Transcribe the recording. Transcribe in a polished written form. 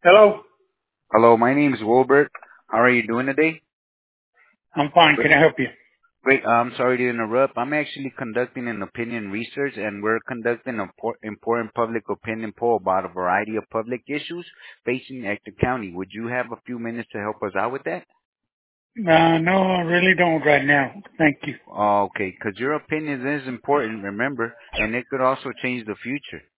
Hello? Hello, my name is Wilbert. How are you doing today? I'm fine. Great. Can I help you? Great. I'm sorry to interrupt. I'm actually conducting an opinion research, and we're conducting an important public opinion poll about a variety of public issues facing Ector County. Would you have a few minutes to help us out with that? No, I really don't right now. Thank you. Okay, because your opinion is important, remember, and it could also change the future.